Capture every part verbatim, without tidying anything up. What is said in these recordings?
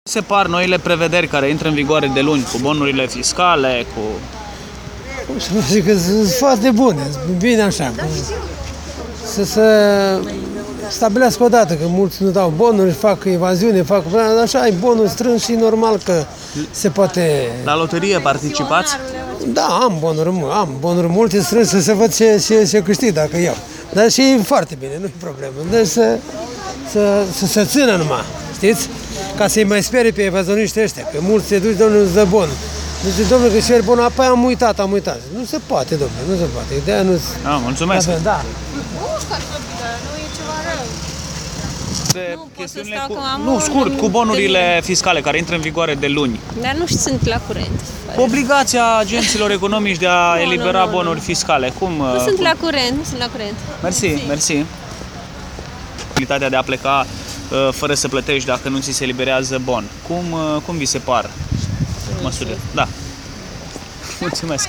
Se par noile prevederi care intră în vigoare de luni, cu bonurile fiscale, cu... Cum să vă zic, că sunt foarte bune, bine așa. Să se stabilească odată, că mulți nu dau bonuri, fac evaziune, fac... Așa, ai bonuri strâns și normal că se poate... La loterie participați? Da, am bonuri, am bonuri multe strânse să văd ce, ce, ce câștig dacă iau. Dar și e foarte bine, nu e problemă. Deci să, să, să se țină numai, știți? Ca să-i mai sperie pe evazioniștii ăștia, că mulți se duc, domnule, îți dă bon. Zice, domnule, că ceri bonul, apoi am uitat, am uitat. Nu se poate, domnule, nu se poate. Ideea nu... Ah, mulțumesc. Da, da. Nu e ceva rău. De Nu, pot chestiunile să stau cu... cum am Nu, un- scurt, cu de bonurile mine. fiscale care intră în vigoare de luni. Dar nu sunt la curent. Cu obligația agenților economici de a Nu, elibera nu, nu, bonuri nu. fiscale. Cum? Nu uh, sunt cum? la curent, nu sunt la curent. Mersi, mersi. Posibilitatea de a pleca uh, fără să plătești dacă nu ți se eliberează bon. Cum, uh, cum vi se par măsurile? Da. Mulțumesc.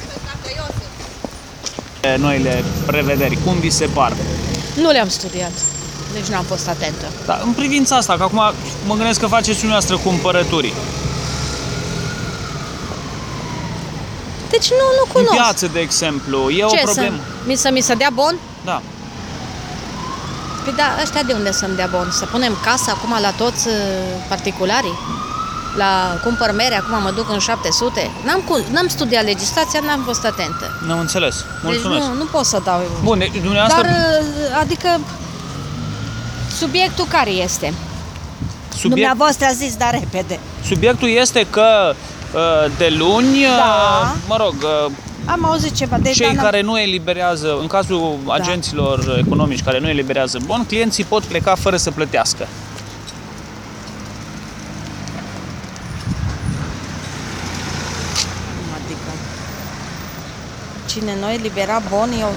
Noile prevederi, cum vi se par? Nu le-am studiat, deci n-am fost atentă. Da, în privința asta, că acum mă gândesc că faceți dumneavoastră cumpărături. Deci nu, nu În cunosc. piață, de exemplu, e o Ce, problemă. să mi, să mi se dea bon? Da. Păi da, ăștia de unde să-mi dea bon? Să punem casă acum la toți uh, particularii? La cumpăr mere, acum mă duc în șapte sute? N-am, cu- n-am studiat legislația, n-am fost atentă. N-am înțeles. Mulțumesc. Deci nu, nu pot să dau... Bun, deci dumneavoastră Dar, uh, adică, subiectul care este? subiect, Dumneavoastră a zis, dar repede. subiectul este că uh, de luni, Da. uh, mă rog, uh, Am auzit ceva de... cei dar n-am- care nu eliberează, în cazul agenților economici care nu eliberează bon, clienții pot pleca fără să plătească. Adică, cine nu elibera bon, eu...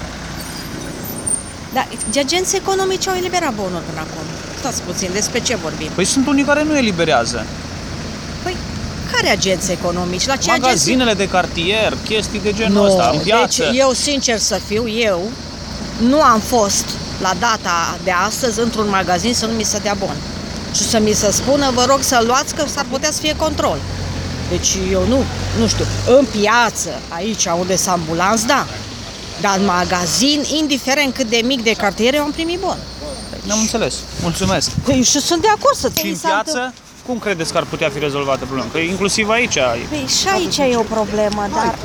Da, de agenții economici au eliberat bonul până acum. Stați puțin, despre ce vorbim? Păi sunt unii care nu eliberează. Păi, care agenți economici? La ce agenții? Magazinele de cartier, chestii de genul ăsta, în piață. Deci eu, sincer să fiu, eu nu am fost la data de astăzi într-un magazin să nu mi se dea bon. Și să mi se spună, vă rog să luați că s-ar putea să fie control. Deci eu nu, nu știu, în piață, aici unde sunt ambulanți, da. Dar în magazin, indiferent cât de mic de cartier, eu am primit bon. N-am înțeles. Mulțumesc. Păi și sunt de acord să Și în ți s-a întâmplat. piață, cum credeți că ar putea fi rezolvată problema? Că inclusiv aici... Păi și aici e o problemă, dar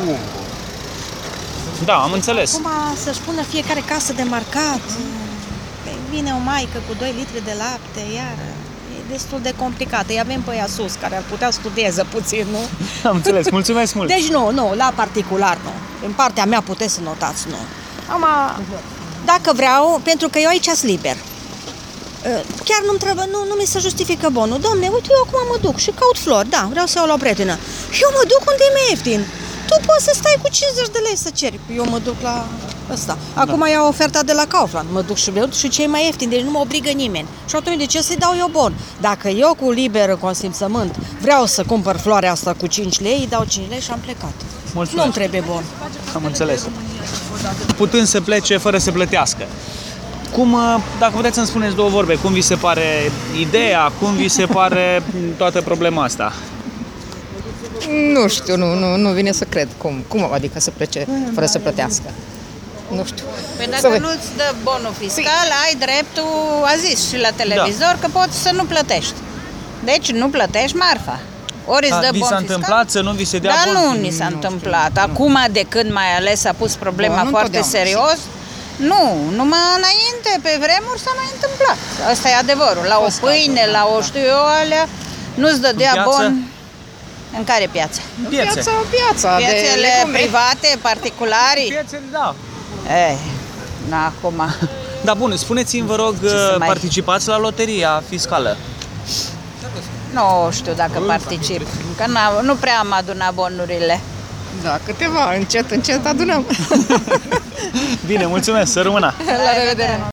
Da, am înțeles. acum să-și pună fiecare casă de marcat. Păi vine o maică cu doi litri de lapte, iar e destul de complicat. Îi avem pe ea sus, care ar putea studieze puțin, nu? Am înțeles. Mulțumesc mult. Deci nu, nu, la particular nu. În partea mea puteți să notați, nu. Am, dacă vreau, pentru că eu aici sunt liber. Chiar nu-mi trebuie, nu, nu mi se justifică bonul. Domne, uite, eu acum mă duc și caut flori, da, vreau să iau la o prietenă. Eu mă duc unde e mai ieftin. Tu poți să stai cu cincizeci de lei să ceri. Eu mă duc la ăsta. Acum iau oferta de la Kaufland. Mă duc și eu și ce e mai ieftin, deci nu mă obligă nimeni. Și atunci de ce să-i dau eu bon? Dacă eu cu liber consimțământ vreau să cumpăr floarea asta cu cinci lei, îi dau cinci lei și am plecat. Mulțumesc. Nu-mi trebuie bon. Am înțeles. Putând să plece fără să plătească. Cum, dacă puteți să-mi spuneți două vorbe, cum vi se pare ideea, cum vi se pare toată problema asta? Nu știu, nu, nu, nu vine să cred. Cum, cum adică să plece fără să plătească? Nu știu. Păi Să dacă ved- nu-ți dă bonul fiscal, ai dreptul, a zis și la televizor, că poți să nu plătești. Deci nu plătești marfa. Ori îți Da, dă vi bon s-a fiscal. întâmplat să nu vi se dea Dar bon? nu ni s-a întâmplat. Acum, de când mai ales a pus problema Bonul foarte întotdeauna, serios, nu, numai înainte, pe vremuri s-a mai întâmplat. Asta e adevărul. La o pâine, la o știu eu alea, nu-ți dădea piață? bon. În care piață? Piețe. Piața, piața de Piețele legume. private, particularii? Piețele, da. Ei, na, acum... Da, bun, spuneți-mi, vă rog, să mai- participați la loteria fiscală. Nu știu dacă particip, că n-am- nu prea am adunat bonurile. Da, câteva, încet, încet adunăm. Bine, mulțumesc, să rămână. La revedere!